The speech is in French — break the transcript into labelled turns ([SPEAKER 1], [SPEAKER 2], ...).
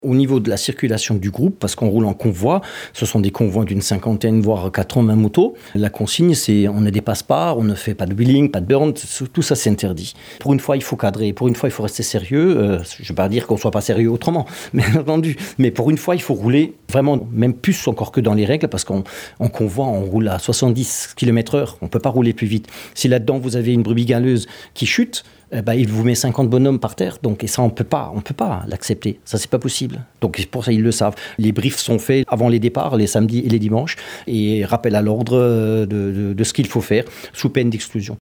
[SPEAKER 1] Au niveau de la circulation du groupe, parce qu'on roule en convoi, ce sont des convois d'une 50, voire 80 motos. La consigne, c'est on ne dépasse pas, on ne fait pas de wheeling, pas de burn, tout ça c'est interdit. Pour une fois, il faut cadrer, pour une fois, il faut rester sérieux. Je ne vais pas dire qu'on ne soit pas sérieux autrement, bien entendu. Mais pour une fois, il faut rouler vraiment, même plus encore que dans les règles, parce qu'en convoi, on roule à 70 km/h, on ne peut pas rouler plus vite. Si là-dedans, vous avez une brebis galeuse qui chute, il vous met 50 bonhommes par terre, et ça on peut pas l'accepter, ça c'est pas possible. Donc pour ça ils le savent. Les briefs sont faits avant les départs, les samedis et les dimanches, et rappel à l'ordre de ce qu'il faut faire sous peine d'exclusion.